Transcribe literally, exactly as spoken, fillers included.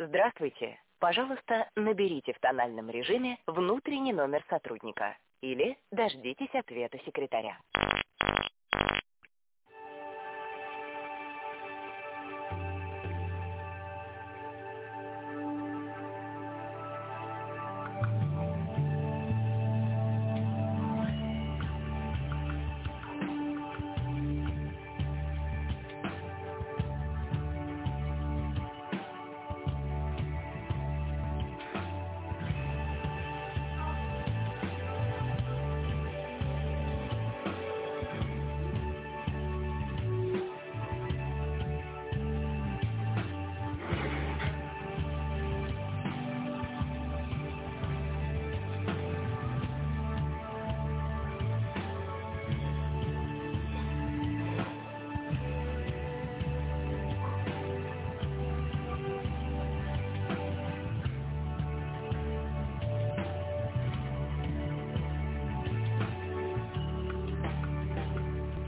Здравствуйте. Пожалуйста, наберите в тональном режиме внутренний номер сотрудника или дождитесь ответа секретаря.